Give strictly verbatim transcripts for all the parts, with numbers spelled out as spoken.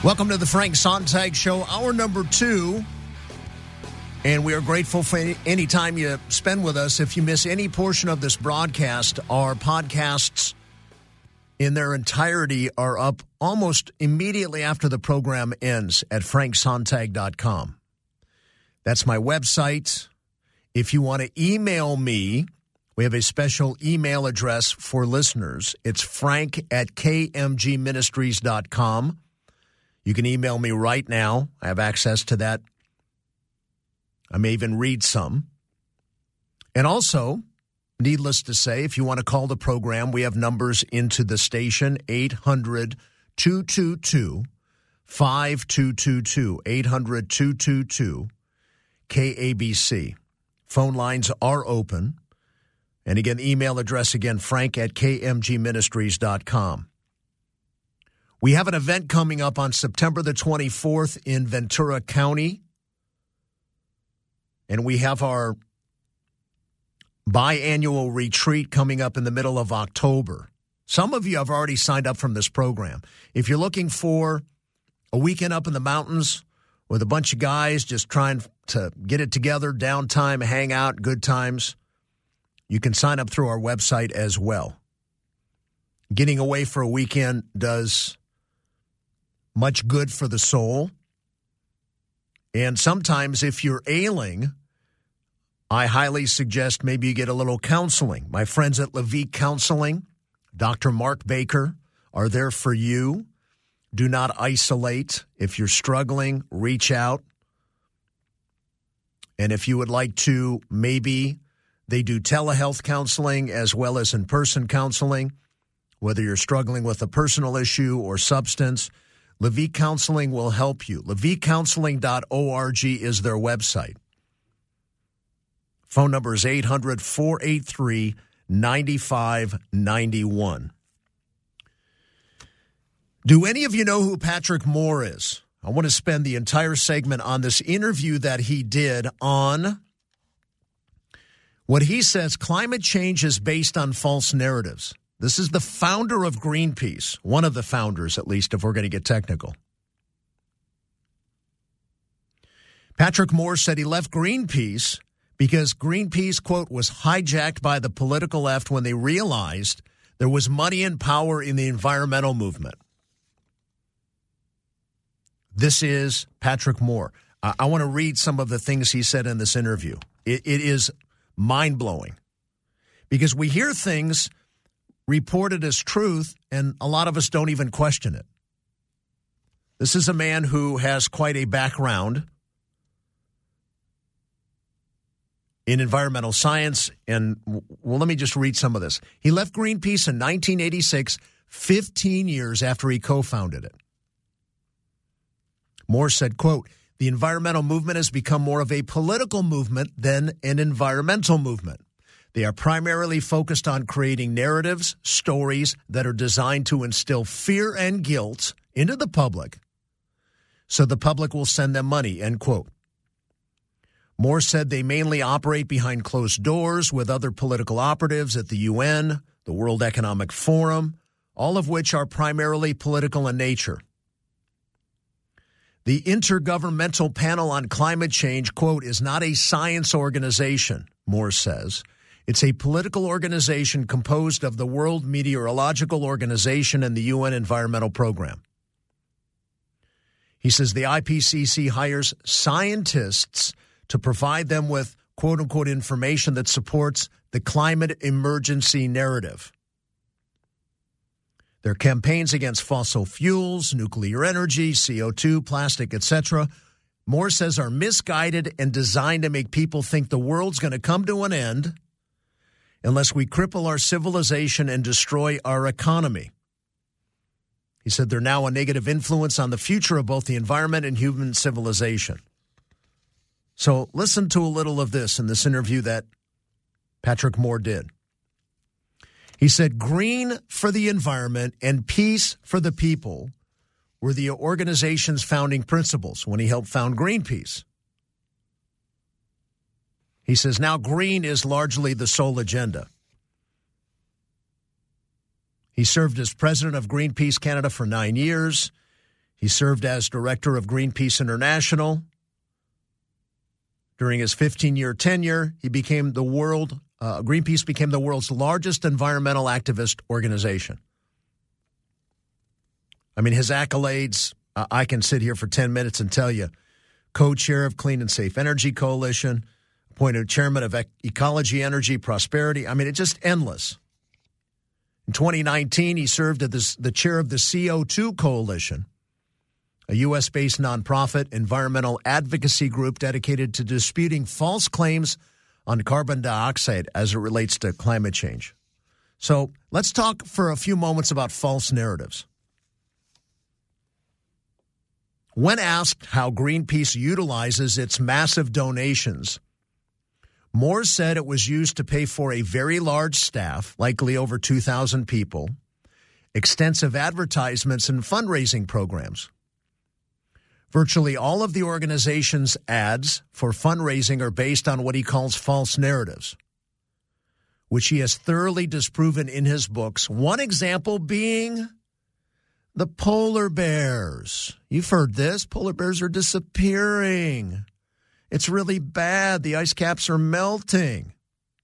Welcome to the Frank Sontag Show, hour number two. And we are grateful for any, any time you spend with us. If you miss any portion of this broadcast, our podcasts in their entirety are up almost immediately after the program ends at frank sontag dot com. That's my website. If you want to email me, we have a special email address for listeners. It's frank at k m g ministries dot com. You can email me right now. I have access to that. I may even read some. And also, needless to say, if you want to call the program, we have numbers into the station, eight hundred, two two two, five two two two, eight hundred, two two two, K A B C. Phone lines are open. And again, email address again, frank at k m g ministries dot com. We have an event coming up on September the twenty-fourth in Ventura County. And we have our biannual retreat coming up in the middle of October. Some of you have already signed up from this program. If you're looking for a weekend up in the mountains with a bunch of guys just trying to get it together, downtime, hang out, good times, you can sign up through our website as well. Getting away for a weekend does much good for the soul. And sometimes if you're ailing, I highly suggest maybe you get a little counseling. My friends at Levique Counseling, Doctor Mark Baker, are there for you. Do not isolate. If you're struggling, reach out. And if you would like to, maybe they do telehealth counseling as well as in-person counseling, whether you're struggling with a personal issue or substance. Levique Counseling will help you. levique counseling dot org is their website. Phone number is eight hundred, four eight three, nine five nine one. Do any of you know who Patrick Moore is? I want to spend the entire segment on this interview that he did on what he says climate change is based on false narratives. This is the founder of Greenpeace, one of the founders, at least, if we're going to get technical. Patrick Moore said he left Greenpeace because Greenpeace, quote, was hijacked by the political left when they realized there was money and power in the environmental movement. This is Patrick Moore. I, I want to read some of the things he said in this interview. It, it is mind-blowing because we hear things reported as truth, and a lot of us don't even question it. This is a man who has quite a background in environmental science, and, well, let me just read some of this. He left Greenpeace in nineteen eighty-six, fifteen years after he co-founded it. Moore said, quote, "The environmental movement has become more of a political movement than an environmental movement. They are primarily focused on creating narratives, stories that are designed to instill fear and guilt into the public so the public will send them money," end quote. Moore said they mainly operate behind closed doors with other political operatives at the U N, the World Economic Forum, all of which are primarily political in nature. The Intergovernmental Panel on Climate Change, quote, "is not a science organization," Moore says. "It's a political organization composed of the World Meteorological Organization and the U N Environmental Program." He says the I P C C hires scientists to provide them with, quote-unquote, information that supports the climate emergency narrative. Their campaigns against fossil fuels, nuclear energy, C O two, plastic, et cetera, Moore says are misguided and designed to make people think the world's going to come to an end unless we cripple our civilization and destroy our economy. He said they're now a negative influence on the future of both the environment and human civilization. So listen to a little of this in this interview that Patrick Moore did. He said, "Green for the environment and peace for the people were the organization's founding principles when he helped found Greenpeace." He says, now green is largely the sole agenda. He served as president of Greenpeace Canada for nine years. He served as director of Greenpeace International. During his fifteen-year tenure, he became the world uh, Greenpeace became the world's largest environmental activist organization. I mean, his accolades, uh, I can sit here for ten minutes and tell you. Co-chair of Clean and Safe Energy Coalition, appointed chairman of Ecology, Energy, Prosperity. I mean, it's just endless. In twenty nineteen, he served as the chair of the C O two Coalition, a U S-based nonprofit environmental advocacy group dedicated to disputing false claims on carbon dioxide as it relates to climate change. So let's talk for a few moments about false narratives. When asked how Greenpeace utilizes its massive donations, Moore said it was used to pay for a very large staff, likely over two thousand people, extensive advertisements and fundraising programs. Virtually all of the organization's ads for fundraising are based on what he calls false narratives, which he has thoroughly disproven in his books. One example being the polar bears. You've heard this. Polar bears are disappearing. It's really bad. The ice caps are melting.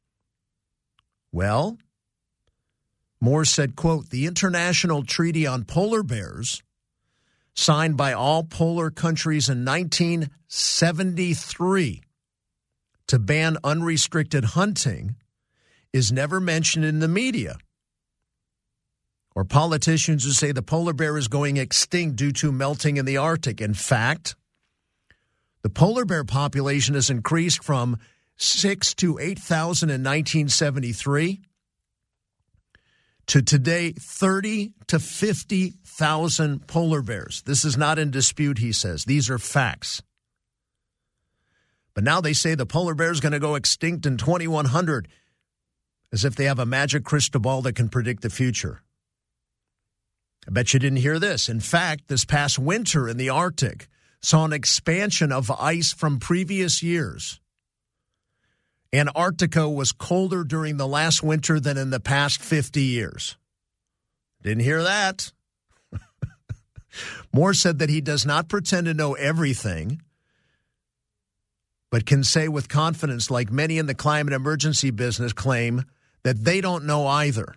Well, Moore said, quote, the International Treaty on Polar Bears, signed by all polar countries in nineteen seventy-three to ban unrestricted hunting, is never mentioned in the media. Or politicians who say the polar bear is going extinct due to melting in the Arctic. In fact, the polar bear population has increased from six to eight thousand in nineteen seventy-three to today thirty to fifty thousand polar bears. This is not in dispute, he says. These are facts. But now they say the polar bear is going to go extinct in twenty-one hundred, as if they have a magic crystal ball that can predict the future. I bet you didn't hear this. In fact, this past winter in the Arctic saw an expansion of ice from previous years. Antarctica was colder during the last winter than in the past fifty years. Didn't hear that. Moore said that he does not pretend to know everything, but can say with confidence, like many in the climate emergency business claim, that they don't know either.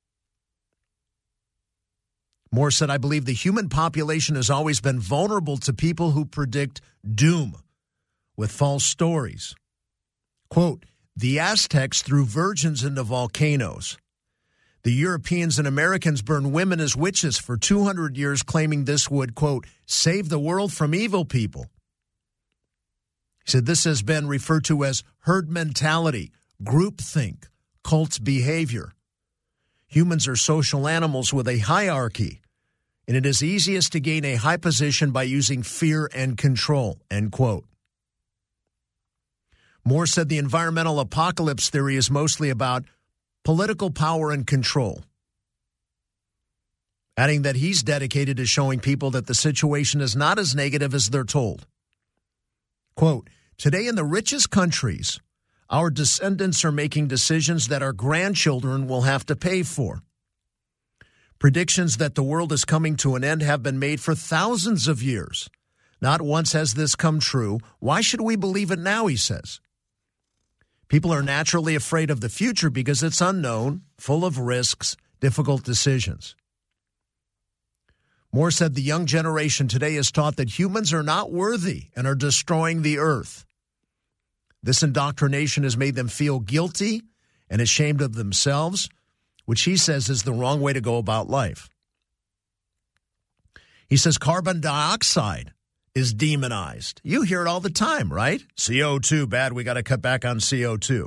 Moore said, I believe the human population has always been vulnerable to people who predict doom with false stories. Quote, the Aztecs threw virgins into volcanoes. The Europeans and Americans burned women as witches for two hundred years, claiming this would, quote, save the world from evil people. He said this has been referred to as herd mentality, groupthink, cult behavior. Humans are social animals with a hierarchy, and it is easiest to gain a high position by using fear and control, end quote. Moore said the environmental apocalypse theory is mostly about political power and control, adding that he's dedicated to showing people that the situation is not as negative as they're told. Quote, today in the richest countries, our descendants are making decisions that our grandchildren will have to pay for. Predictions that the world is coming to an end have been made for thousands of years. Not once has this come true. Why should we believe it now, he says. People are naturally afraid of the future because it's unknown, full of risks, difficult decisions. Moore said the young generation today is taught that humans are not worthy and are destroying the earth. This indoctrination has made them feel guilty and ashamed of themselves, which he says is the wrong way to go about life. He says carbon dioxide is demonized. You hear it all the time, right? C O two, bad, we got to cut back on C O two.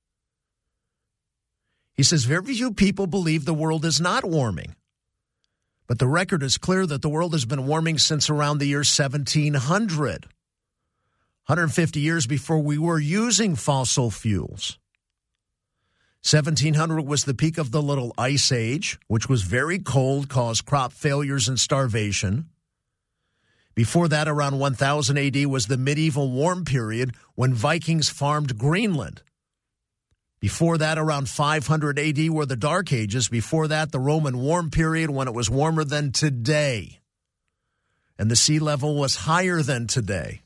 He says very few people believe the world is not warming. But the record is clear that the world has been warming since around the year seventeen hundred. one hundred fifty years before we were using fossil fuels. seventeen hundred was the peak of the Little Ice Age, which was very cold, caused crop failures and starvation. Before that, around one thousand A D, was the medieval warm period when Vikings farmed Greenland. Before that, around five hundred A D, were the Dark Ages. Before that, the Roman warm period when it was warmer than today. and the sea level was higher than today.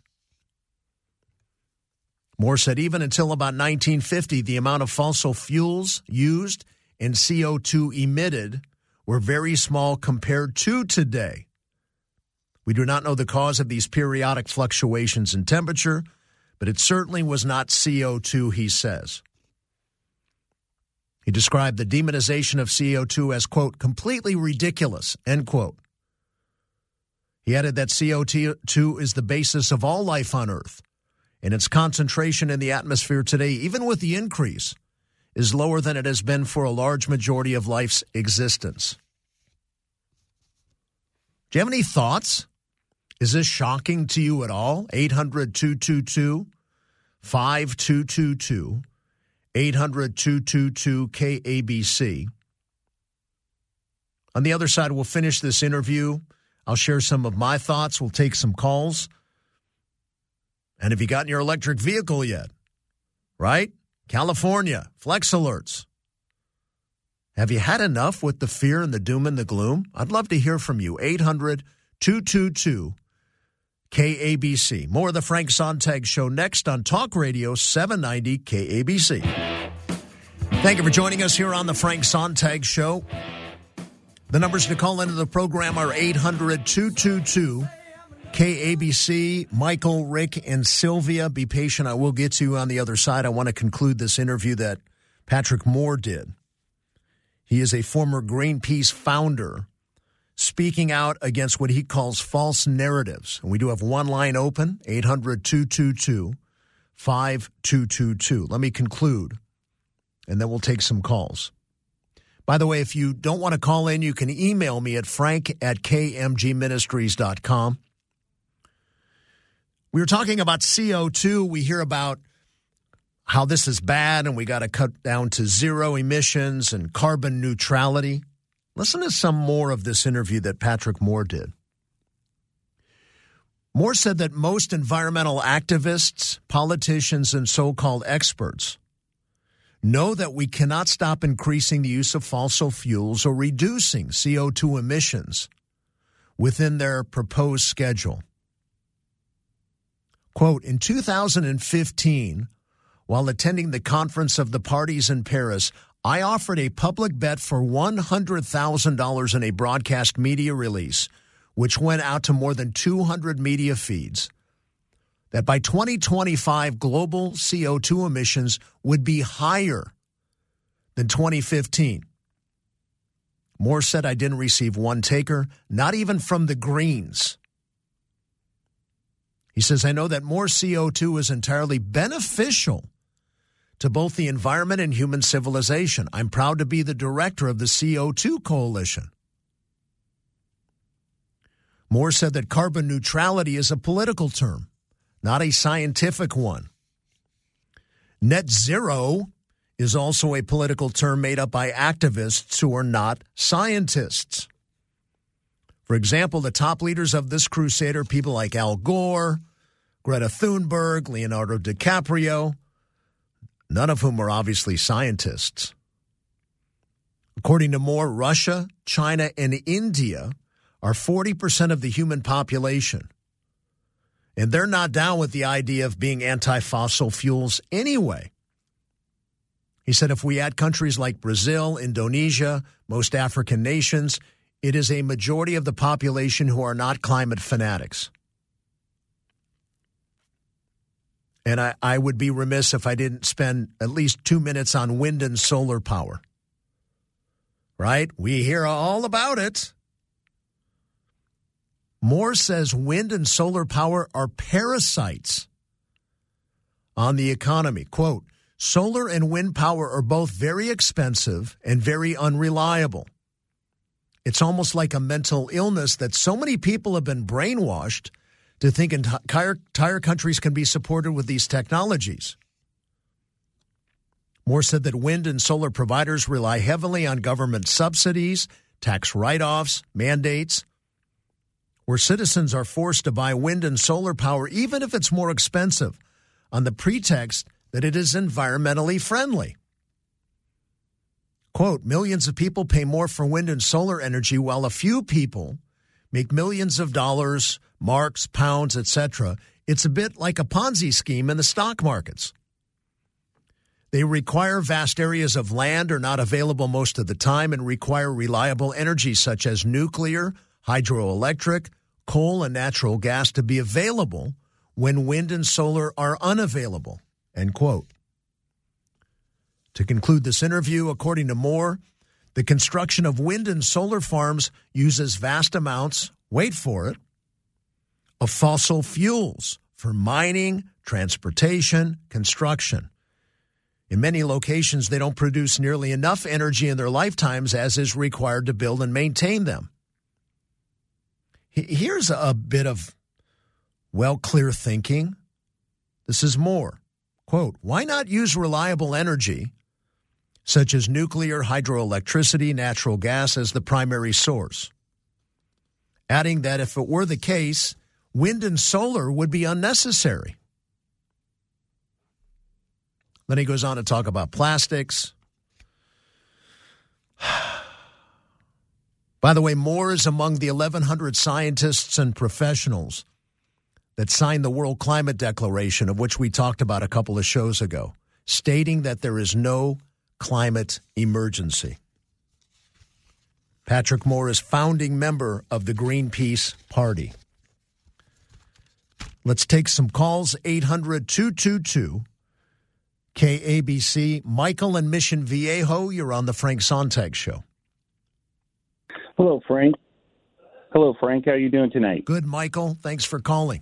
Moore said even until about nineteen fifty, the amount of fossil fuels used and C O two emitted were very small compared to today. We do not know the cause of these periodic fluctuations in temperature, but it certainly was not C O two, he says. He described the demonization of C O two as, quote, completely ridiculous, end quote. He added that C O two is the basis of all life on Earth, and its concentration in the atmosphere today, even with the increase, is lower than it has been for a large majority of life's existence. Do you have any thoughts? Is this shocking to you at all? eight hundred, two two two, five two two two, eight hundred, two two two, K A B C. On the other side, we'll finish this interview. I'll share some of my thoughts. We'll take some calls. And have you gotten your electric vehicle yet? Right? California, flex alerts. Have you had enough with the fear and the doom and the gloom? I'd love to hear from you. eight hundred, two two two, K A B C. More of the Frank Sontag Show next on Talk Radio seven ninety K A B C. Thank you for joining us here on the Frank Sontag Show. The numbers to call into the program are eight hundred, two two two, K A B C. Michael, Rick, and Sylvia, be patient. I will get to you on the other side. I want to conclude this interview that Patrick Moore did. He is a former Greenpeace founder speaking out against what he calls false narratives. And we do have one line open, eight hundred, two two two, five two two two. Let me conclude, and then we'll take some calls. By the way, if you don't want to call in, you can email me at frank at k m g ministries dot com. We were talking about C O two. We hear about how this is bad and we got to cut down to zero emissions and carbon neutrality. Listen to some more of this interview that Patrick Moore did. Moore said that most environmental activists, politicians, and so-called experts know that we cannot stop increasing the use of fossil fuels or reducing C O two emissions within their proposed schedule. Quote, in two thousand fifteen, while attending the Conference of the Parties in Paris, I offered a public bet for one hundred thousand dollars in a broadcast media release, which went out to more than two hundred media feeds, that by twenty twenty-five, global C O two emissions would be higher than twenty fifteen. Moore said I didn't receive one taker, not even from the Greens. He says, I know that more C O two is entirely beneficial to both the environment and human civilization. I'm proud to be the director of the C O two Coalition. Moore said that carbon neutrality is a political term, not a scientific one. Net zero is also a political term made up by activists who are not scientists. For example, the top leaders of this crusade are people like Al Gore, Greta Thunberg, Leonardo DiCaprio, none of whom are obviously scientists. According to Moore, Russia, China, and India are forty percent of the human population. And they're not down with the idea of being anti-fossil fuels anyway. He said if we add countries like Brazil, Indonesia, most African nations, it is a majority of the population who are not climate fanatics. And I, I would be remiss if I didn't spend at least two minutes on wind and solar power. Right? We hear all about it. Moore says wind and solar power are parasites on the economy. Quote, solar and wind power are both very expensive and very unreliable. It's almost like a mental illness that so many people have been brainwashed to think entire, entire countries can be supported with these technologies. Moore said that wind and solar providers rely heavily on government subsidies, tax write-offs, mandates, where citizens are forced to buy wind and solar power, even if it's more expensive, on the pretext that it is environmentally friendly. Quote, millions of people pay more for wind and solar energy while a few people make millions of dollars, marks, pounds, et cetera. It's a bit like a Ponzi scheme in the stock markets. They require vast areas of land are not available most of the time and require reliable energy such as nuclear, hydroelectric, coal, and natural gas to be available when wind and solar are unavailable, end quote. To conclude this interview, according to Moore, the construction of wind and solar farms uses vast amounts, wait for it, of fossil fuels for mining, transportation, construction. In many locations, they don't produce nearly enough energy in their lifetimes as is required to build and maintain them. Here's a bit of, well, clear thinking. This is Moore. Quote, why not use reliable energy, such as nuclear, hydroelectricity, natural gas, as the primary source? Adding that if it were the case, wind and solar would be unnecessary. Then he goes on to talk about plastics. By the way, Moore is among the eleven hundred scientists and professionals that signed the World Climate Declaration, of which we talked about a couple of shows ago, stating that there is no climate emergency. Patrick Moore is founding member of the Greenpeace Party. Let's take some calls, eight hundred, two two two, K A B C. Michael in Mission Viejo, you're on the Frank Sontag Show. Hello, Frank. Hello, Frank. How are you doing tonight? Good, Michael. Thanks for calling.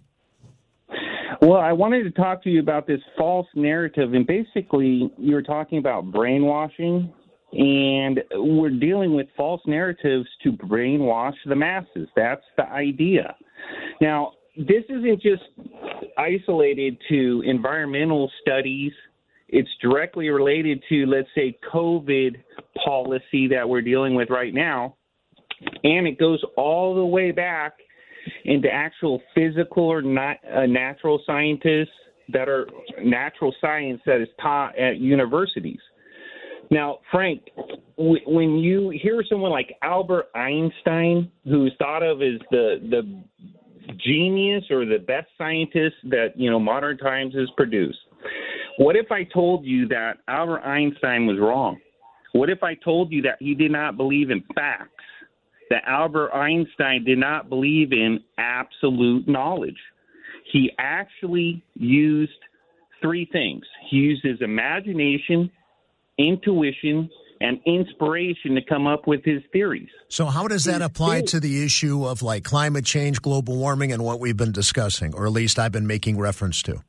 Well, I wanted to talk to you about this false narrative, and basically you were talking about brainwashing, and we're dealing with false narratives to brainwash the masses. That's the idea. Now, this isn't just isolated to environmental studies. It's directly related to, let's say, COVID policy that we're dealing with right now, and it goes all the way back into actual physical or not uh, natural scientists that are natural science that is taught at universities. Now, Frank, w- when you hear someone like Albert Einstein, who's thought of as the the genius or the best scientist that, you know, modern times has produced, what if I told you that Albert Einstein was wrong? What if I told you that he did not believe in facts? That Albert Einstein did not believe in absolute knowledge. He actually used three things. He used his imagination, intuition, and inspiration to come up with his theories. So how does that apply to the issue of like climate change, global warming, and what we've been discussing, or at least I've been making reference to?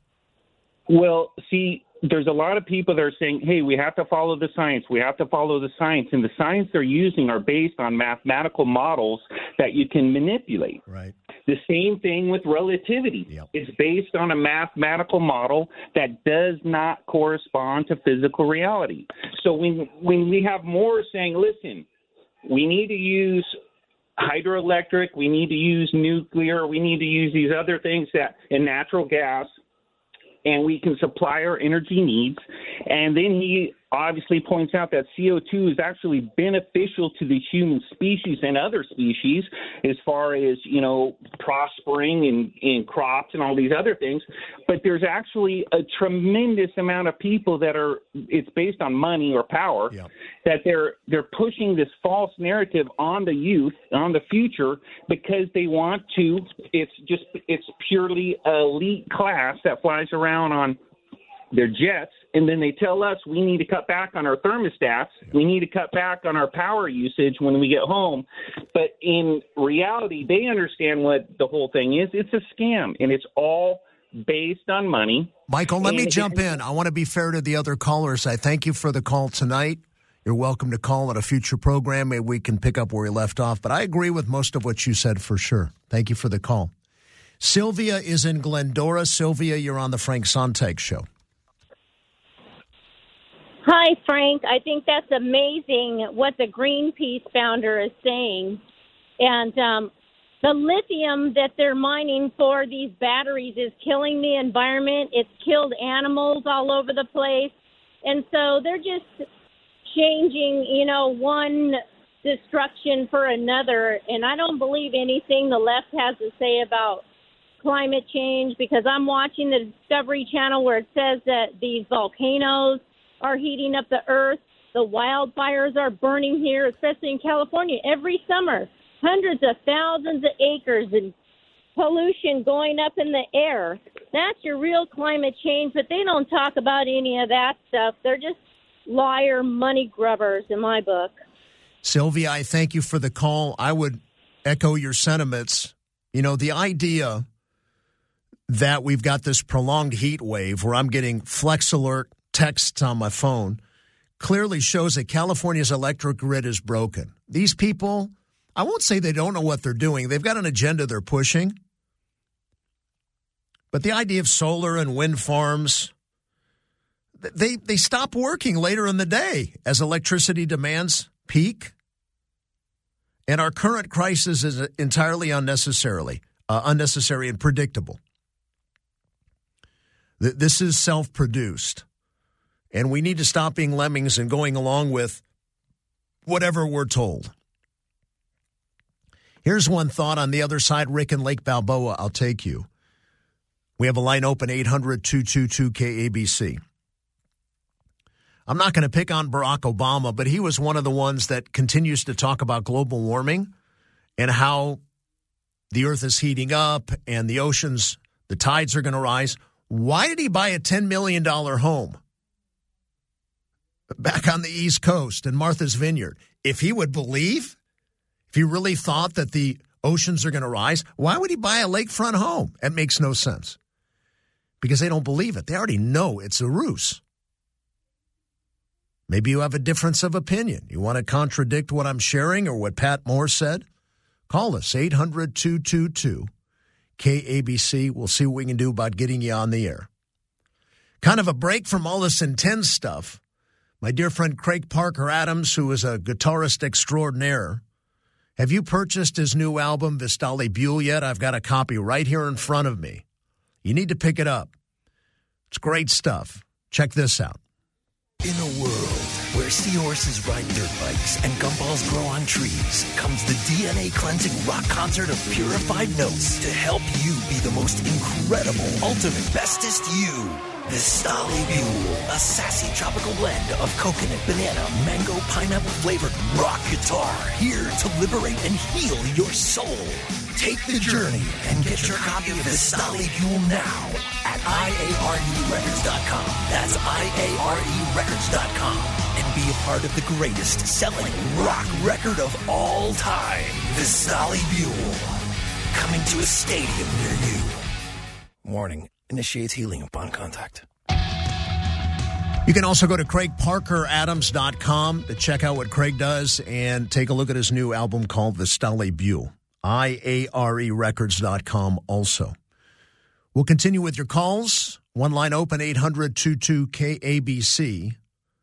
Well, see, there's a lot of people that are saying, hey, we have to follow the science. We have to follow the science. And the science they're using are based on mathematical models that you can manipulate. Right. The same thing with relativity. Yep. It's based on a mathematical model that does not correspond to physical reality. So when when we have more saying, listen, we need to use hydroelectric, we need to use nuclear, we need to use these other things that in natural gas, and we can supply our energy needs. And then he obviously points out that C O two is actually beneficial to the human species and other species as far as, you know, prospering in, in crops and all these other things. But there's actually a tremendous amount of people that are, it's based on money or power, yeah. that they're they're pushing this false narrative on the youth, on the future, because they want to, it's just, it's purely elite class that flies around on their jets, and then they tell us we need to cut back on our thermostats. We need to cut back on our power usage when we get home. But in reality, they understand what the whole thing is. It's a scam, and it's all based on money. Michael, let me jump in. I want to be fair to the other callers. I thank you for the call tonight. You're welcome to call at a future program. Maybe we can pick up where we left off. But I agree with most of what you said for sure. Thank you for the call. Sylvia is in Glendora. Sylvia, you're on the Frank Sontag Show. Hi, Frank. I think that's amazing what the Greenpeace founder is saying. And um, the lithium that they're mining for these batteries is killing the environment. It's killed animals all over the place. And so they're just changing, you know, one destruction for another. And I don't believe anything the left has to say about climate change, because I'm watching the Discovery Channel where it says that these volcanoes are heating up the earth. The wildfires are burning here, especially in California, every summer. Hundreds of thousands of acres and pollution going up in the air. That's your real climate change, but they don't talk about any of that stuff. They're just liar money grubbers in my book. Sylvia, I thank you for the call. I would echo your sentiments. You know, the idea that we've got this prolonged heat wave where I'm getting Flex Alert texts on my phone clearly shows that California's electric grid is broken. These people, I won't say they don't know what they're doing. They've got an agenda they're pushing. But the idea of solar and wind farms, they, they stop working later in the day as electricity demands peak. And our current crisis is entirely unnecessarily, uh, unnecessary and predictable. This is self-produced. And we need to stop being lemmings and going along with whatever we're told. Here's one thought on the other side. Rick and Lake Balboa, I'll take you. We have a line open, eight hundred, two two two, K A B C. I'm not going to pick on Barack Obama, but he was one of the ones that continues to talk about global warming and how the earth is heating up and the oceans, the tides are going to rise. Why did he buy a ten million dollars home back on the East Coast in Martha's Vineyard? If he would believe, if he really thought that the oceans are going to rise, why would he buy a lakefront home? It makes no sense. Because they don't believe it. They already know it's a ruse. Maybe you have a difference of opinion. You want to contradict what I'm sharing or what Pat Moore said? Call us, eight hundred, two two two, K A B C. We'll see what we can do about getting you on the air. Kind of a break from all this intense stuff. My dear friend Craig Parker Adams, who is a guitarist extraordinaire, have you purchased his new album, Vistali Buell, yet? I've got a copy right here in front of me. You need to pick it up. It's great stuff. Check this out. In a world where seahorses ride dirt bikes and gumballs grow on trees, comes the D N A cleansing rock concert of purified notes to help you be the most incredible, ultimate, bestest you. Vistali Buell, a sassy tropical blend of coconut, banana, mango, pineapple flavored rock guitar, here to liberate and heal your soul. Take the journey and get your copy of Vistali Buell now at I A R E records dot com. That's I A R E records dot com. And be a part of the greatest selling rock record of all time. Vistali Buell. Coming to a stadium near you. Warning. Initiates healing upon contact. You can also go to Craig Parker Adams dot com to check out what Craig does and take a look at his new album called Vistali Buell. I A R E records dot com also. We'll continue with your calls. One line open, eight hundred, two two, K A B C.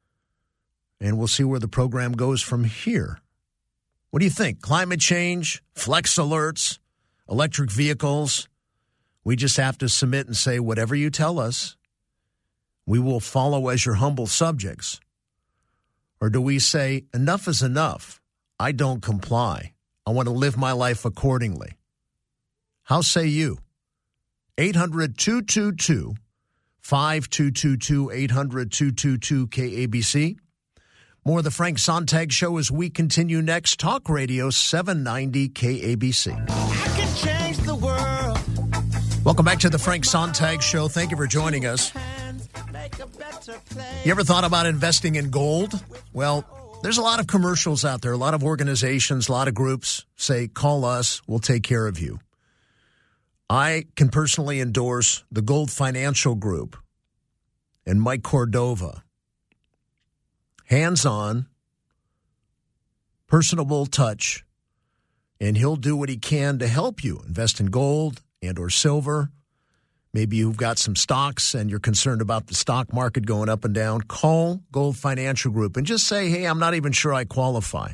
And we'll see where the program goes from here. What do you think? Climate change, flex alerts, electric vehicles? We just have to submit and say, whatever you tell us, we will follow as your humble subjects. Or do we say, enough is enough. I don't comply. I want to live my life accordingly. How say you? eight hundred, two two two, five two two two, eight hundred, two two two, K A B C. More of the Frank Sontag Show as we continue next. Talk Radio seven ninety K A B C. I can change the world. Welcome back to the Frank Sontag Show. Thank you for joining us. You ever thought about investing in gold? Well, there's a lot of commercials out there, a lot of organizations, a lot of groups say, call us, we'll take care of you. I can personally endorse the Gold Financial Group and Mike Cordova. Hands-on, personable touch, and he'll do what he can to help you invest in gold and or silver. Maybe you've got some stocks and you're concerned about the stock market going up and down. Call Gold Financial Group and just say, hey, I'm not even sure I qualify.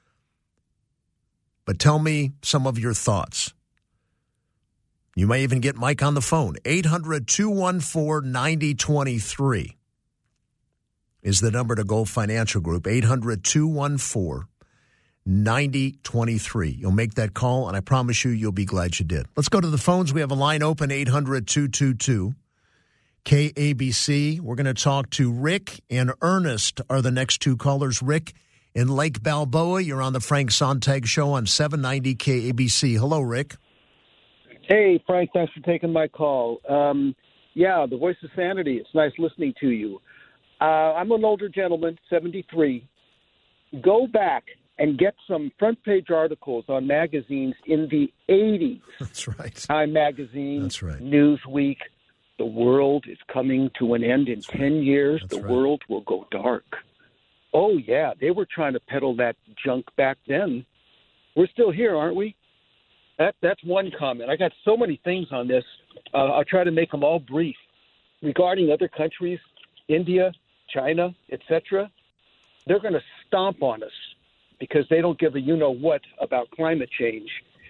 But tell me some of your thoughts. You may even get Mike on the phone. eight hundred, two one four, nine zero two three is the number to Gold Financial Group. eight hundred, two one four, ninety twenty-three. You'll make that call, and I promise you, you'll be glad you did. Let's go to the phones. We have a line open, eight hundred, two two two, K A B C. We're going to talk to Rick and Ernest are the next two callers. Rick in Lake Balboa, you're on the Frank Sontag Show on seven ninety K A B C. Hello, Rick. Hey, Frank, thanks for taking my call. Um, yeah, the voice of sanity. It's nice listening to you. Uh, I'm an older gentleman, seventy-three. Go back and get some front-page articles on magazines in the eighties. That's right. Time Magazine, That's right. Newsweek. The world is coming to an end in That's ten right. years. That's the right. world will go dark. Oh, yeah, they were trying to peddle that junk back then. We're still here, aren't we? That That's one comment. I got so many things on this. Uh, I'll try to make them all brief. Regarding other countries, India, China, et cetera, they're going to stomp on us because they don't give a you-know-what about climate change.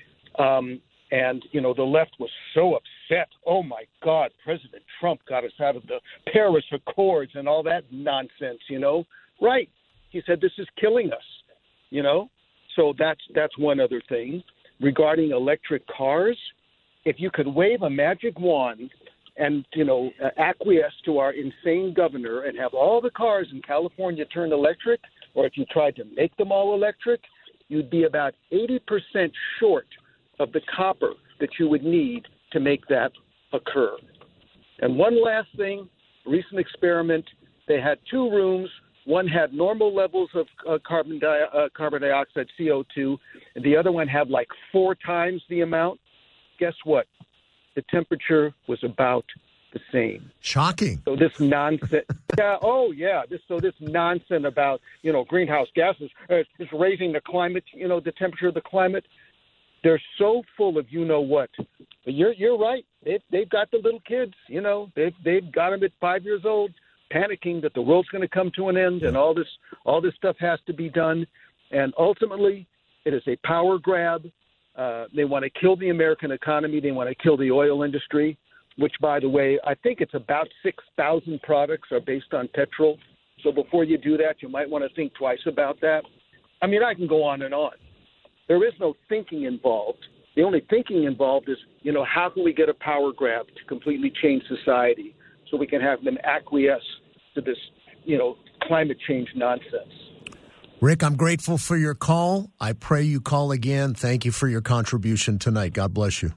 Um, and, you know, the left was so upset. Oh, my God, President Trump got us out of the Paris Accords and all that nonsense, you know. Right. He said this is killing us, you know. So that's that's one other thing. Regarding electric cars, if you could wave a magic wand and, you know, uh, acquiesce to our insane governor and have all the cars in California turn electric, or if you tried to make them all electric, you'd be about eighty percent short of the copper that you would need to make that occur. And one last thing, recent experiment, they had two rooms. One had normal levels of uh, carbon, di- uh, carbon dioxide, C O two, and the other one had like four times the amount. Guess what? The temperature was about the same. Shocking. So this nonsense, yeah, oh yeah, this so this nonsense about, you know, greenhouse gases uh, is raising the climate, you know, the temperature of the climate. They're so full of you know what. But you're you're right. They've they've got the little kids, you know, they've they've got them at five years old, panicking that the world's going to come to an end and all this all this stuff has to be done. And ultimately, it is a power grab. Uh, they want to kill the American economy. They want to kill the oil industry, which, by the way, I think it's about six thousand products are based on petrol. So before you do that, you might want to think twice about that. I mean, I can go on and on. There is no thinking involved. The only thinking involved is, you know, how can we get a power grab to completely change society so we can have them acquiesce to this, you know, climate change nonsense. Rick, I'm grateful for your call. I pray you call again. Thank you for your contribution tonight. God bless you.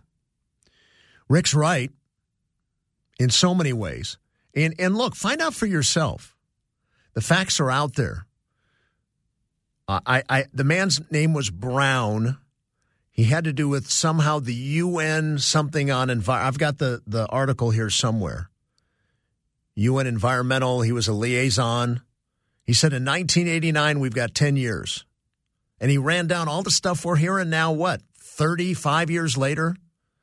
Rick's right in so many ways. And and look, find out for yourself. The facts are out there. Uh, I, I the man's name was Brown. He had to do with somehow the U N something on environment. I've got the, the article here somewhere. U N environmental. He was a liaison. He said in nineteen eighty-nine, we've got ten years. And he ran down all the stuff we're hearing now, what, thirty-five years later?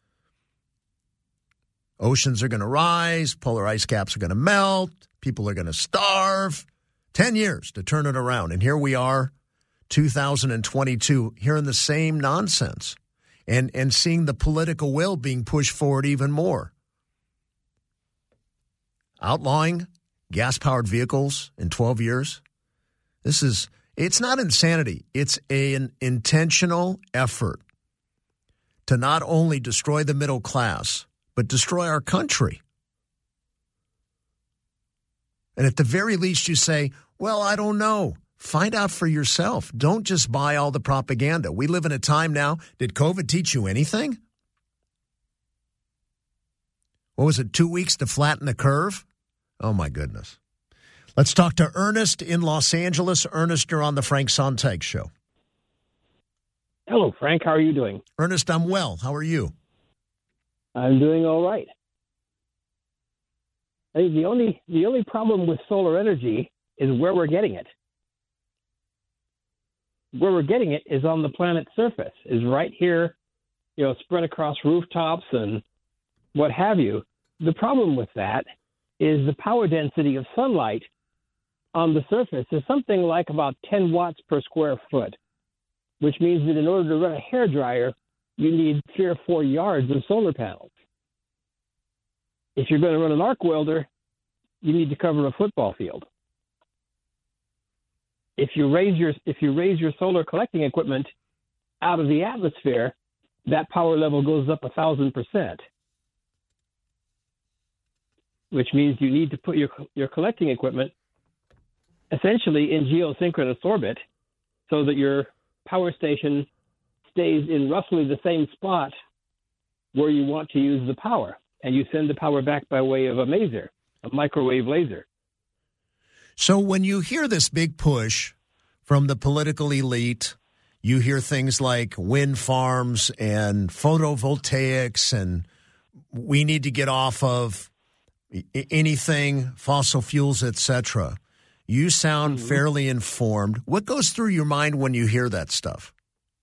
Oceans are going to rise. Polar ice caps are going to melt. People are going to starve. ten years to turn it around. And here we are, two thousand twenty-two, hearing the same nonsense and, and seeing the political will being pushed forward even more. Outlawing gas-powered vehicles in twelve years. This is, it's not insanity. It's a, an intentional effort to not only destroy the middle class, but destroy our country. And at the very least you say, well, I don't know. Find out for yourself. Don't just buy all the propaganda. We live in a time now. Did COVID teach you anything? What was it, two weeks to flatten the curve? Oh, my goodness. Let's talk to Ernest in Los Angeles. Ernest, you're on the Frank Sontag Show. Hello, Frank. How are you doing? Ernest, I'm well. How are you? I'm doing all right. I think the only the only problem with solar energy is where we're getting it. Where we're getting it is on the planet's surface, is right here, you know, spread across rooftops and what have you. The problem with that is the power density of sunlight on the surface is something like about ten watts per square foot, which means that in order to run a hairdryer, you need three or four yards of solar panels. If you're going to run an arc welder, you need to cover a football field. if you raise your if you raise your solar collecting equipment out of the atmosphere, that power level goes up a thousand percent, which means you need to put your your collecting equipment essentially in geosynchronous orbit so that your power station stays in roughly the same spot where you want to use the power, and you send the power back by way of a maser, a microwave laser. So when you hear this big push from the political elite, you hear things like wind farms and photovoltaics, and we need to get off of anything, fossil fuels, et cetera. You sound mm-hmm. fairly informed. What goes through your mind when you hear that stuff?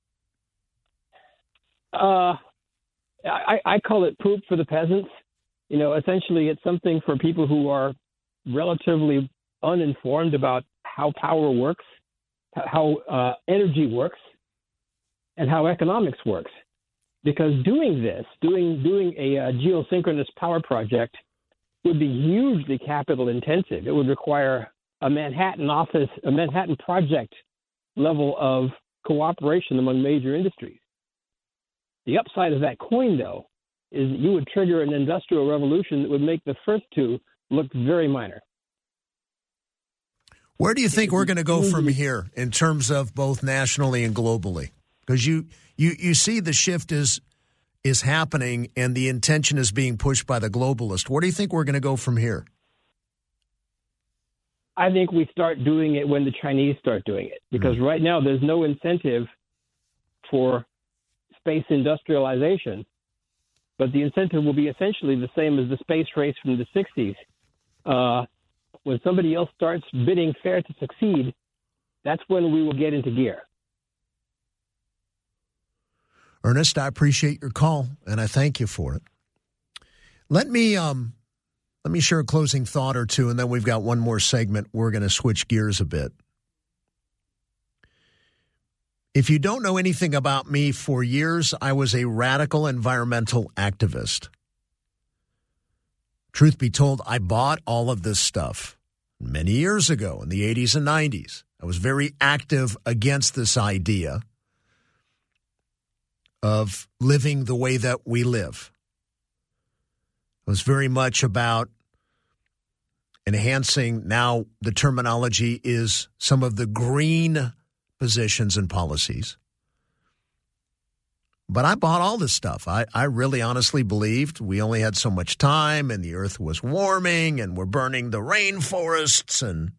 Uh, I, I call it poop for the peasants. You know, essentially it's something for people who are relatively uninformed about how power works, how uh, energy works, and how economics works. Because doing this, doing doing a, a geosynchronous power project would be hugely capital intensive. It would require a Manhattan office, a Manhattan project level of cooperation among major industries. The upside of that coin, though, is that you would trigger an industrial revolution that would make the first two look very minor. Where do you think we're going to go from here in terms of both nationally and globally? Because you, you, you see the shift is is happening and the intention is being pushed by the globalist. Where do you think we're going to go from here? I think we start doing it when the Chinese start doing it. Because mm-hmm. right now there's no incentive for space industrialization, but the incentive will be essentially the same as the space race from the sixties. Uh, when somebody else starts bidding fair to succeed, that's when we will get into gear. Ernest, I appreciate your call, and I thank you for it. Let me um, let me share a closing thought or two, and then we've got one more segment. We're going to switch gears a bit. If you don't know anything about me, for years I was a radical environmental activist. Truth be told, I bought all of this stuff many years ago in the eighties and nineties. I was very active against this idea of living the way that we live. It was very much about enhancing, now the terminology is some of the green positions and policies. But I bought all this stuff. I, I really honestly believed we only had so much time and the earth was warming and we're burning the rainforests. And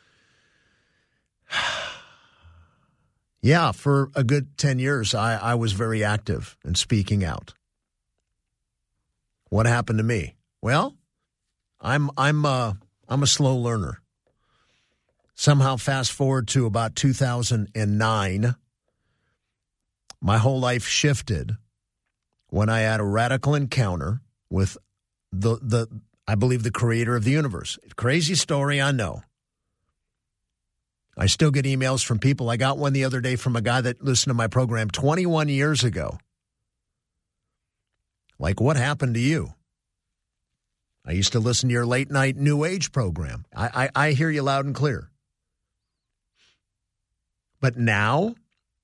yeah, for a good ten years, I, I was very active in speaking out. What happened to me? Well, I'm I'm uh, I'm a slow learner. Somehow fast forward to about two thousand nine, my whole life shifted when I had a radical encounter with the, the I believe, the creator of the universe. Crazy story, I know. I still get emails from people. I got one the other day from a guy that listened to my program twenty-one years ago. Like, what happened to you? I used to listen to your late night New Age program. I, I, I hear you loud and clear. But now,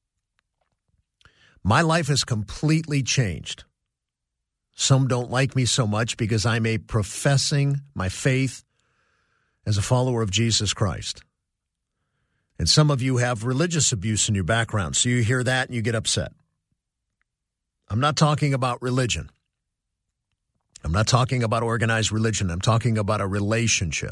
my life has completely changed. Some don't like me so much because I'm a professing my faith as a follower of Jesus Christ. And some of you have religious abuse in your background, so you hear that and you get upset. I'm not talking about religion. I'm not talking about organized religion. I'm talking about a relationship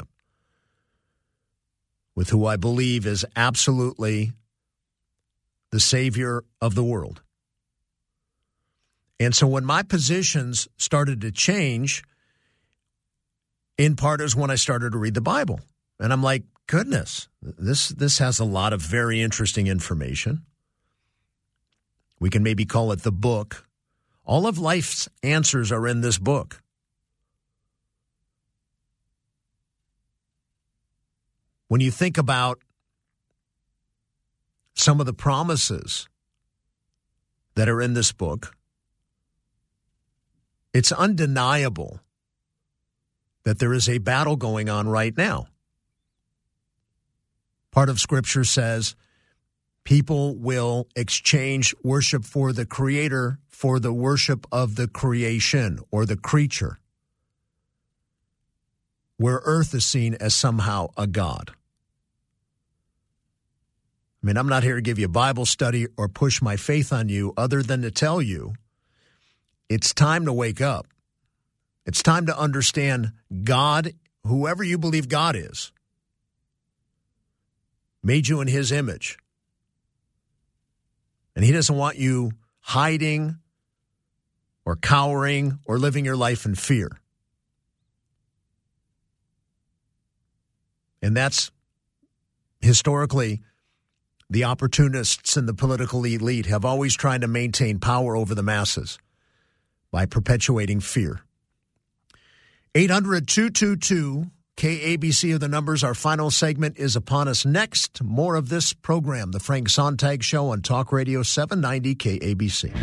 with who I believe is absolutely the Savior of the world. And so when my positions started to change, in part is when I started to read the Bible. And I'm like, goodness, this this has a lot of very interesting information. We can maybe call it the book. All of life's answers are in this book. When you think about some of the promises that are in this book, it's undeniable that there is a battle going on right now. Part of Scripture says people will exchange worship for the Creator for the worship of the creation or the creature, where earth is seen as somehow a god. I mean, I'm not here to give you a Bible study or push my faith on you other than to tell you it's time to wake up. It's time to understand God, whoever you believe God is, made you in his image. And he doesn't want you hiding or cowering or living your life in fear. And that's historically the opportunists and the political elite have always tried to maintain power over the masses by perpetuating fear. eight hundred two two two K A B C are the numbers. Our final segment is upon us next. More of this program, The Frank Sontag Show on Talk Radio seven ninety K A B C.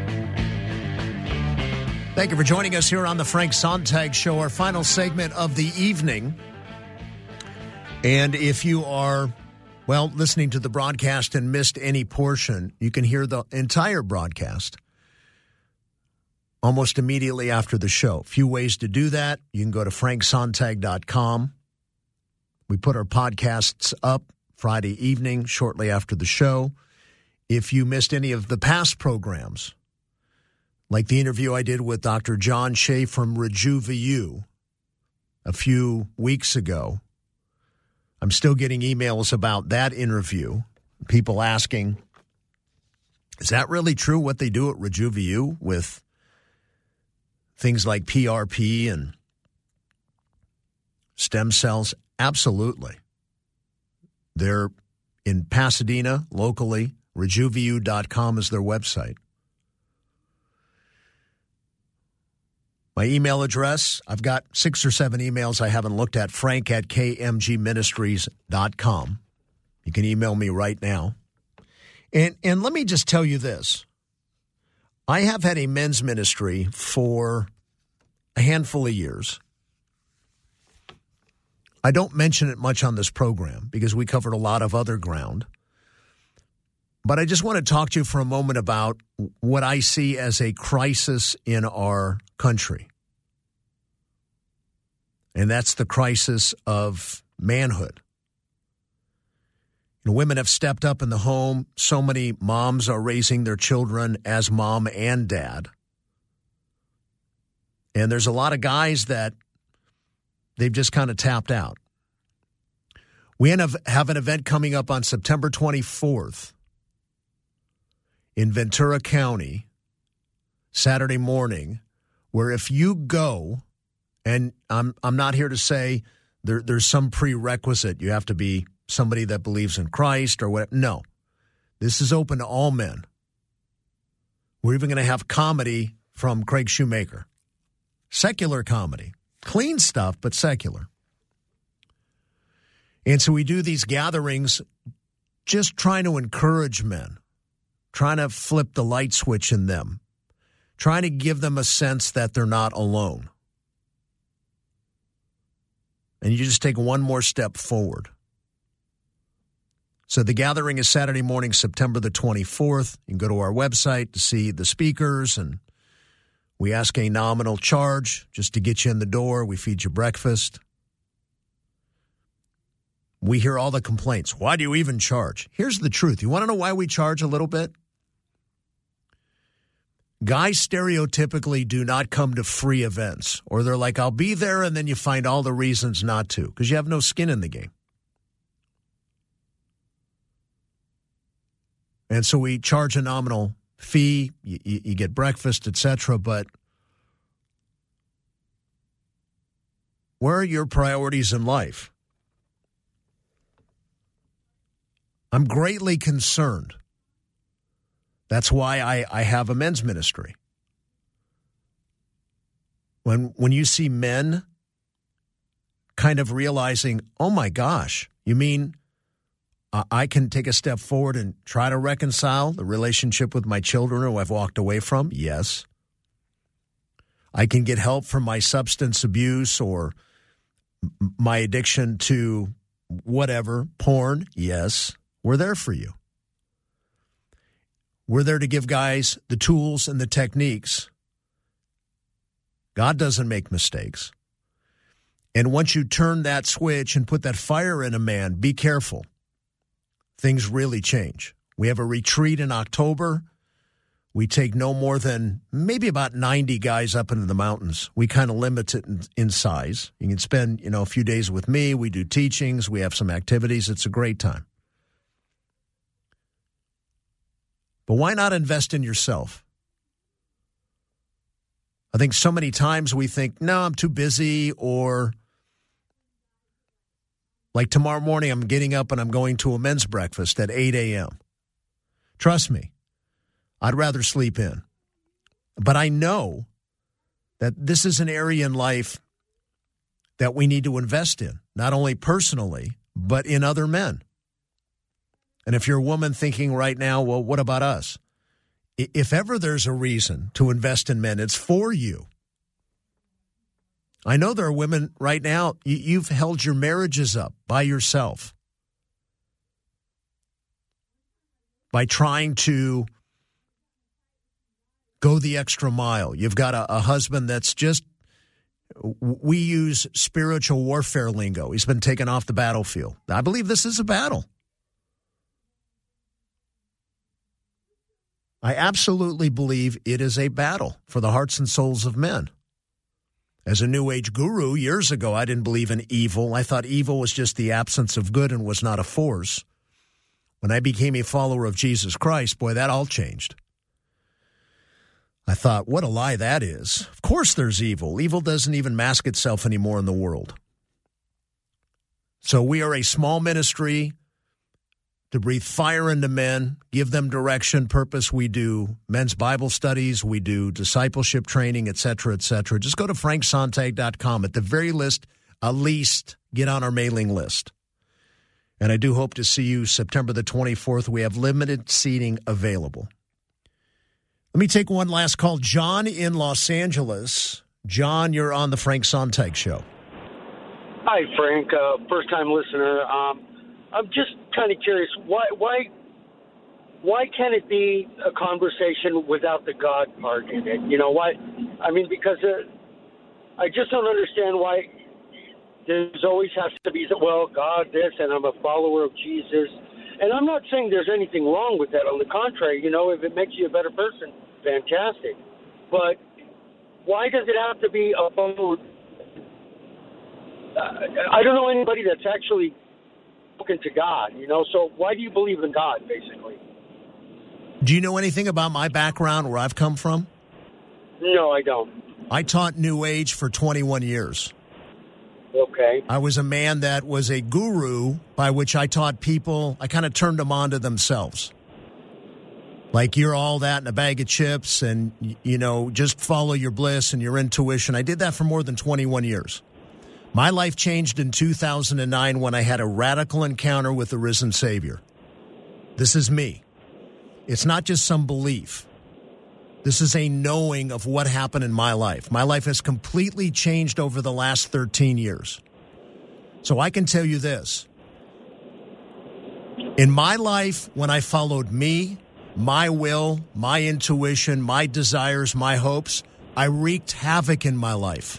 Thank you for joining us here on The Frank Sontag Show, our final segment of the evening. And if you are, well, listening to the broadcast and missed any portion, you can hear the entire broadcast almost immediately after the show. A few ways to do that. You can go to frank sontag dot com. We put our podcasts up Friday evening, shortly after the show. If you missed any of the past programs, like the interview I did with Doctor John Shea from RejuveU a few weeks ago, I'm still getting emails about that interview. People asking, is that really true what they do at RejuveU with things like P R P and stem cells? Absolutely. They're in Pasadena, locally. Rejuveu dot com is their website. My email address, I've got six or seven emails I haven't looked at, frank at k m g ministries dot com. You can email me right now. And and let me just tell you this. I have had a men's ministry for a handful of years. I don't mention it much on this program because we covered a lot of other ground. But I just want to talk to you for a moment about what I see as a crisis in our country. And that's the crisis of manhood. You know, women have stepped up in the home. So many moms are raising their children as mom and dad. And there's a lot of guys that they've just kind of tapped out. We have, have an event coming up on September twenty-fourth in Ventura County, Saturday morning, where if you go, and I'm I'm not here to say there, there's some prerequisite, you have to be somebody that believes in Christ or whatever. No, this is open to all men. We're even going to have comedy from Craig Shoemaker. Secular comedy. Clean stuff, but secular. And so we do these gatherings just trying to encourage men, trying to flip the light switch in them, trying to give them a sense that they're not alone. And you just take one more step forward. So the gathering is Saturday morning, September the twenty-fourth. You can go to our website to see the speakers, and we ask a nominal charge just to get you in the door. We feed you breakfast. We hear all the complaints. Why do you even charge? Here's the truth. You want to know why we charge a little bit? Guys stereotypically do not come to free events, or they're like, I'll be there, and then you find all the reasons not to because you have no skin in the game. And so we charge a nominal fee, you, you get breakfast, et cetera, but where are your priorities in life? I'm greatly concerned. That's why I, I have a men's ministry. When when you see men kind of realizing, oh my gosh, you mean uh, I can take a step forward and try to reconcile the relationship with my children who I've walked away from? Yes. I can get help from my substance abuse or m- my addiction to whatever, porn, yes, we're there for you. We're there to give guys the tools and the techniques. God doesn't make mistakes. And once you turn that switch and put that fire in a man, be careful. Things really change. We have a retreat in October. We take no more than maybe about ninety guys up into the mountains. We kind of limit it in, in size. You can spend, you know, a few days with me. We do teachings. We have some activities. It's a great time. But why not invest in yourself? I think so many times we think, no, I'm too busy, or like tomorrow morning I'm getting up and I'm going to a men's breakfast at eight a.m. Trust me, I'd rather sleep in. But I know that this is an area in life that we need to invest in, not only personally, but in other men. And if you're a woman thinking right now, well, what about us? If ever there's a reason to invest in men, it's for you. I know there are women right now, you've held your marriages up by yourself by trying to go the extra mile. You've got a, a husband that's just, we use spiritual warfare lingo. He's been taken off the battlefield. I believe this is a battle. I absolutely believe it is a battle for the hearts and souls of men. As a New Age guru years ago, I didn't believe in evil. I thought evil was just the absence of good and was not a force. When I became a follower of Jesus Christ, boy, that all changed. I thought, what a lie that is. Of course there's evil. Evil doesn't even mask itself anymore in the world. So we are a small ministry to breathe fire into men, give them direction, purpose. We do men's Bible studies. We do discipleship training, et cetera, et cetera. Just go to frank sontag dot com. At the very least, at least get on our mailing list. And I do hope to see you September the twenty-fourth. We have limited seating available. Let me take one last call. John in Los Angeles. John, you're on the Frank Sontag Show. Hi, Frank. Uh, first-time listener. Um, I'm just kind of curious, why why why can't it be a conversation without the God part in it? You know, why? I mean, because uh, I just don't understand why there's always has to be, well, God this, and I'm a follower of Jesus. And I'm not saying there's anything wrong with that. On the contrary, you know, if it makes you a better person, fantastic. But why does it have to be a phone? Uh, I don't know anybody that's actually to God, you know, so why do you believe in God, basically? Do you know anything about my background, where I've come from? No, I don't. I taught New Age for twenty-one years. Okay. I was a man that was a guru, by which I taught people, I kind of turned them on to themselves. Like, you're all that in a bag of chips, and, you know, just follow your bliss and your intuition. I did that for more than twenty-one years. My life changed in two thousand nine when I had a radical encounter with the risen Savior. This is me. It's not just some belief. This is a knowing of what happened in my life. My life has completely changed over the last thirteen years. So I can tell you this. In my life, when I followed me, my will, my intuition, my desires, my hopes, I wreaked havoc in my life.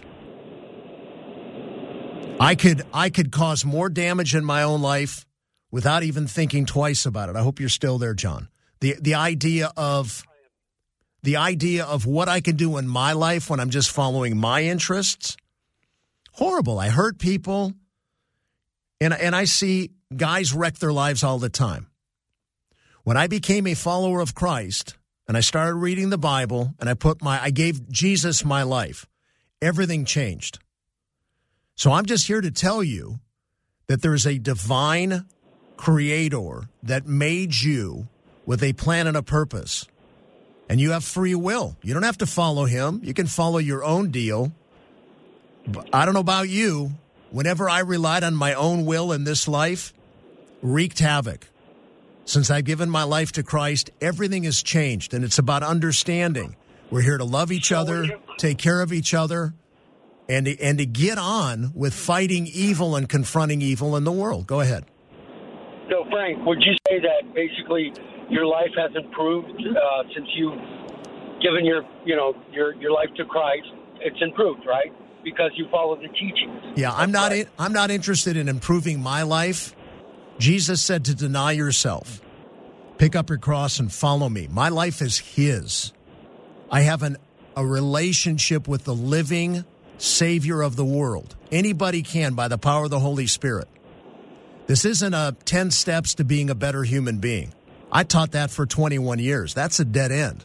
I could I could cause more damage in my own life without even thinking twice about it. I hope you're still there, John. The the idea of the idea of what I can do in my life when I'm just following my interests, horrible. I hurt people, and and I see guys wreck their lives all the time. When I became a follower of Christ and I started reading the Bible and I put my I gave Jesus my life, everything changed. So I'm just here to tell you that there's a divine creator that made you with a plan and a purpose. And you have free will. You don't have to follow him. You can follow your own deal. But I don't know about you. Whenever I relied on my own will in this life, wreaked havoc. Since I've given my life to Christ, everything has changed. And it's about understanding. We're here to love each other, take care of each other. and to, and to get on with fighting evil and confronting evil in the world. Go ahead. So, Frank, would you say that basically your life has improved uh, since you've given your, you know, your your life to Christ? It's improved, right? Because you follow the teachings. Yeah, I'm not. In, I'm not interested in improving my life. Jesus said to deny yourself, pick up your cross, and follow me. My life is His. I have an a relationship with the living Savior of the world. Anybody can by the power of the Holy Spirit. This isn't a ten steps to being a better human being. I taught that for twenty-one years. That's a dead end.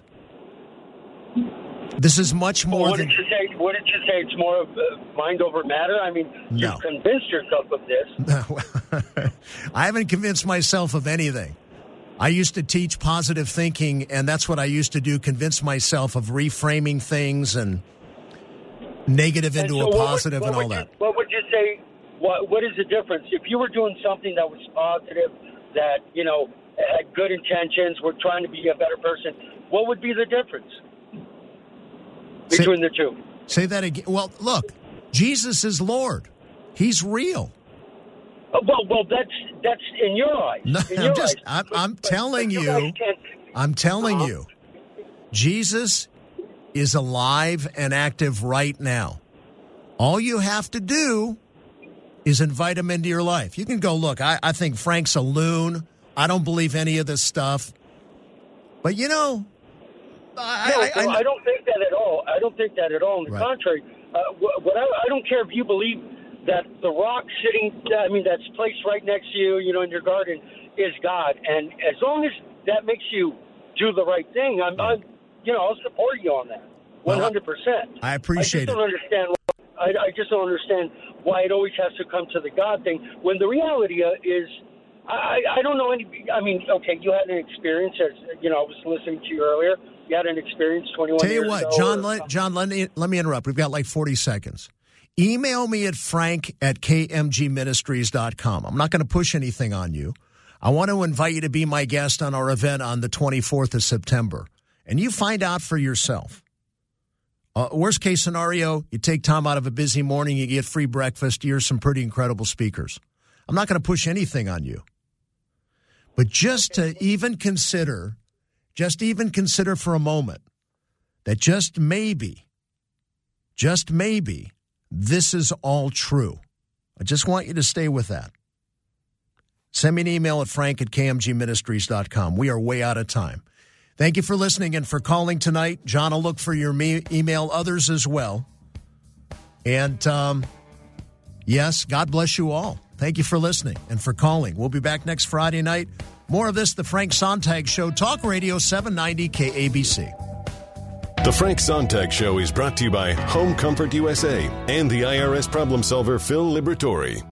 This is much more well, what than... Did you say, what did you say? It's more of uh, mind over matter? I mean, no. You've convinced yourself of this. I haven't convinced myself of anything. I used to teach positive thinking, and that's what I used to do, convince myself of reframing things and negative into and so a positive what would, what and all you, that. What would you say, what, what is the difference? If you were doing something that was positive, that, you know, had good intentions, were trying to be a better person, what would be the difference between say, the two? Say that again. Well, look, Jesus is Lord. He's real. Uh, well, well, that's that's in your eyes. No, in I'm your just, eyes. I'm, But- I'm but- telling but you, you, guys can't- I'm telling Uh-huh. you, Jesus is alive and active right now. All you have to do is invite him into your life. You can go, look, I, I think Frank's a loon. I don't believe any of this stuff. But, you know, I, No, I, no, I, I don't think that at all. I don't think that at all. On the Right. contrary, uh, what, what I, I don't care if you believe that the rock sitting, I mean, that's placed right next to you, you know, in your garden, is God. And as long as that makes you do the right thing, I'm, I'm you know, I'll support you on that, one hundred percent. I appreciate I just don't it. understand. I, I just don't understand why it always has to come to the God thing when the reality uh, is. I, I don't know any. I mean, okay, you had an experience. As you know, I was listening to you earlier. You had an experience twenty-one Tell you years what, ago. John, or- let, John let, me, let me interrupt. We've got like forty seconds. Email me at frank at k m g ministries dot com. I'm not going to push anything on you. I want to invite you to be my guest on our event on the twenty-fourth of September. And you find out for yourself. Uh, worst case scenario, you take time out of a busy morning, you get free breakfast, you hear some pretty incredible speakers. I'm not going to push anything on you. But just to even consider, just even consider for a moment that just maybe, just maybe, this is all true. I just want you to stay with that. Send me an email at frank at k m g ministries dot com. We are way out of time. Thank you for listening and for calling tonight. John will look for your me- email, others as well. And, um, yes, God bless you all. Thank you for listening and for calling. We'll be back next Friday night. More of this, The Frank Sontag Show, Talk Radio seven ninety K A B C. The Frank Sontag Show is brought to you by Home Comfort U S A and the I R S problem solver Phil Liberatore.